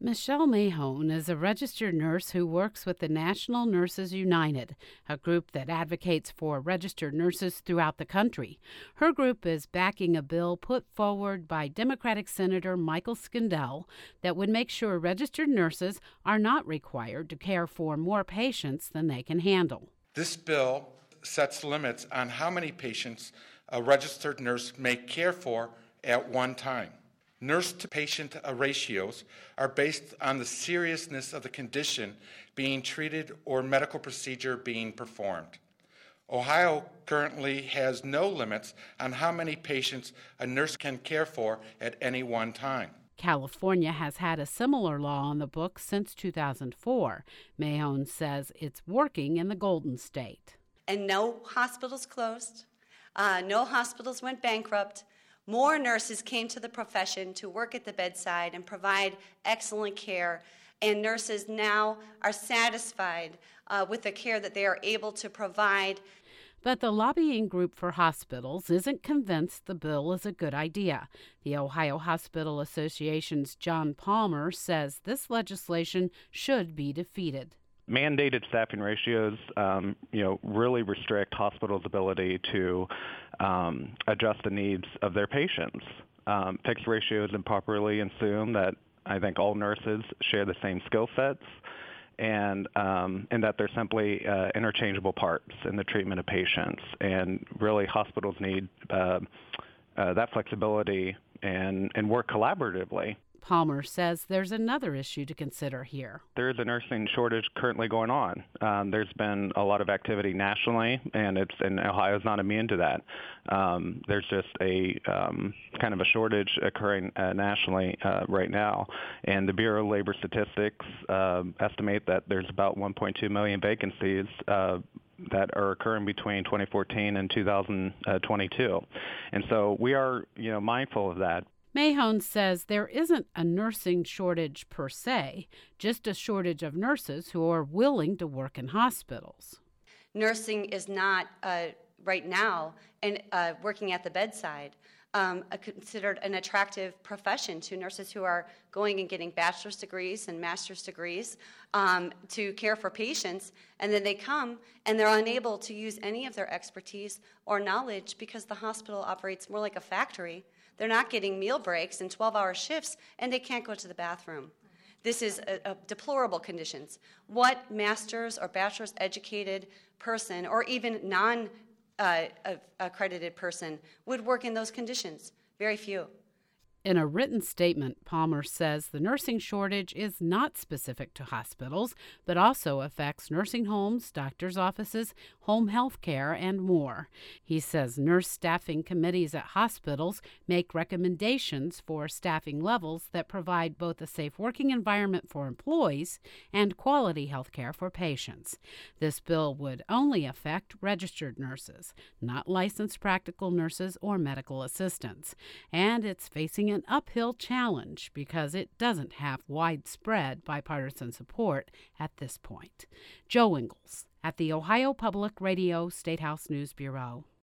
Michelle Mahone is a registered nurse who works with the National Nurses United, a group that advocates for registered nurses throughout the country. Her group is backing a bill put forward by Democratic Senator Michael Skindell that would make sure registered nurses are not required to care for more patients than they can handle. This bill sets limits on how many patients a registered nurse may care for at one time. Nurse-to-patient ratios are based on the seriousness of the condition being treated or medical procedure being performed. Ohio currently has no limits on how many patients a nurse can care for at any one time. California has had a similar law on the books since 2004. Mahone says it's working in the Golden State. And no hospitals closed. No hospitals went bankrupt. More nurses came to the profession to work at the bedside and provide excellent care, and nurses now are satisfied with the care that they are able to provide. But the lobbying group for hospitals isn't convinced the bill is a good idea. The Ohio Hospital Association's John Palmer says this legislation should be defeated. Mandated staffing ratios, really restrict hospitals' ability to adjust the needs of their patients. Fixed ratios improperly assume that I think all nurses share the same skill sets, and that they're simply interchangeable parts in the treatment of patients. And really, hospitals need that flexibility and work collaboratively. Palmer says there's another issue to consider here. There is a nursing shortage currently going on. There's been a lot of activity nationally, and Ohio is not immune to that. There's just a kind of a shortage occurring nationally right now, and the Bureau of Labor Statistics estimate that there's about 1.2 million vacancies that are occurring between 2014 and 2022. And so we are, mindful of that. Mahone says there isn't a nursing shortage per se, just a shortage of nurses who are willing to work in hospitals. Nursing is not, right now, and working at the bedside, considered an attractive profession to nurses who are going and getting bachelor's degrees and master's degrees to care for patients, and then they come and they're unable to use any of their expertise or knowledge because the hospital operates more like a factory. They're not getting meal breaks and 12-hour shifts, and they can't go to the bathroom. This is a deplorable conditions. What master's or bachelor's educated person, or even non-accredited person, would work in those conditions? Very few. In a written statement, Palmer says the nursing shortage is not specific to hospitals, but also affects nursing homes, doctors' offices, home health care, and more. He says nurse staffing committees at hospitals make recommendations for staffing levels that provide both a safe working environment for employees and quality health care for patients. This bill would only affect registered nurses, not licensed practical nurses or medical assistants, and it's facing an uphill challenge because it doesn't have widespread bipartisan support at this point. Joe Ingles at the Ohio Public Radio Statehouse News Bureau.